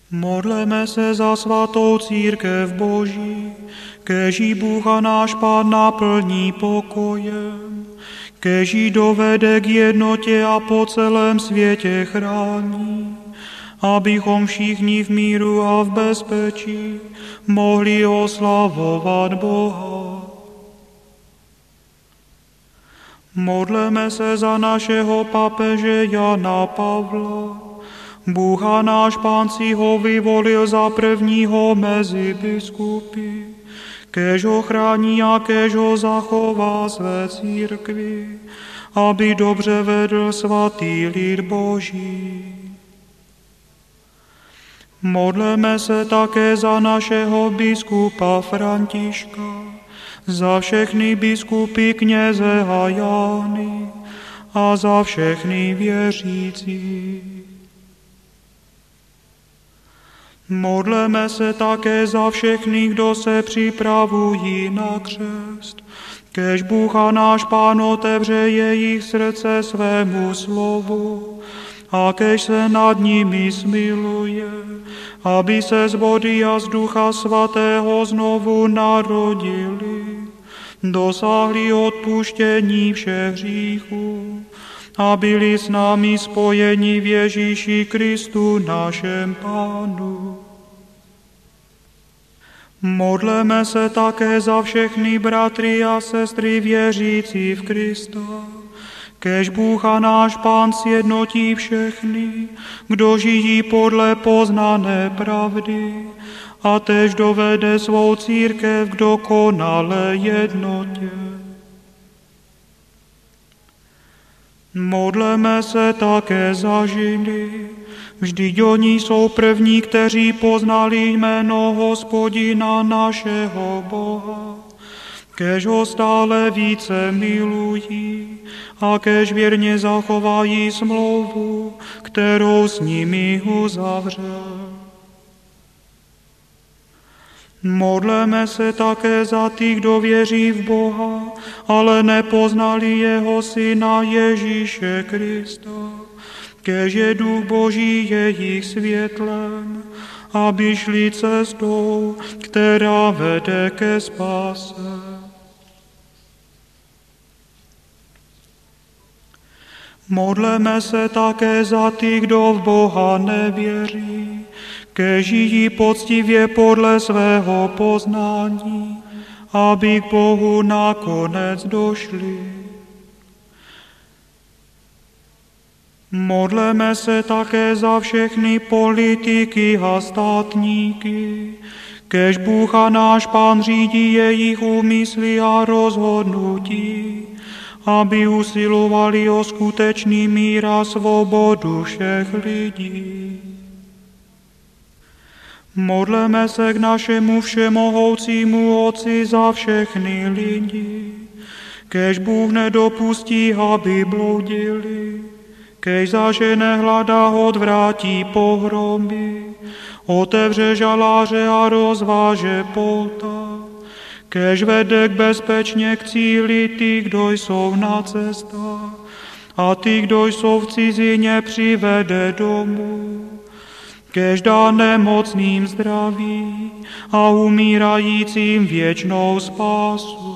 Modleme se za svatou církev Boží, kéž Bůh a náš Pán naplní pokojem, kéž dovede k jednotě a po celém světě chrání, abychom všichni v míru a v bezpečí mohli oslavovat Boha. Modleme se za našeho papeže Jana Pavla. Bůh a náš Pán si ho vyvolil za prvního mezi biskupy, kéž ho chrání a kéž ho zachová své církvi, aby dobře vedl svatý lid Boží. Modleme se také za našeho biskupa Františka, za všechny biskupy, kněze a jány a za všechny věřící. Modleme se také za všechny, kdo se připravují na křest, kéž Bůh a náš Pán otevře jejich srdce svému slovu a kéž se nad nimi smiluje, aby se z vody a z Ducha Svatého znovu narodili, dosáhli odpuštění všech hříchů a byli s námi spojeni v Ježíši Kristu našem Pánu. Modleme se také za všechny bratry a sestry věřící v Krista, kéž Bůh a náš Pán sjednotí všechny, kdo žijí podle poznané pravdy, a též dovede svou církev k dokonalé jednotě. Modleme se také za Židy, vždyť oni jsou první, kteří poznali jméno Hospodina našeho Boha, kéž ho stále více milují a kéž věrně zachovají smlouvu, kterou s nimi uzavřel. Modleme se také za ty, kdo věří v Boha, ale nepoznali jeho Syna Ježíše Krista, kéž je Duch Boží jejich světlem, aby šli cestou, která vede ke spáse. Modleme se také za ty, kdo v Boha nevěří, kéž žijí poctivě podle svého poznání, aby k Bohu nakonec došli. Modleme se také za všechny politiky a státníky, kéž Bůh a náš Pán řídí jejich úmysly a rozhodnutí, aby usilovali o skutečný mír a svobodu všech lidí. Modleme se k našemu všemohoucímu Otci za všechny lidi, kéž Bůh nedopustí, aby bloudili, kéž zažene hlad a odvrátí pohromy, otevře žaláře a rozváže pouta, kéž vede bezpečně k cíli ty, kdo jsou na cestách, a ty, kdo jsou v cizině, přivede domů, kéž dá nemocným zdraví a umírajícím věčnou spásu.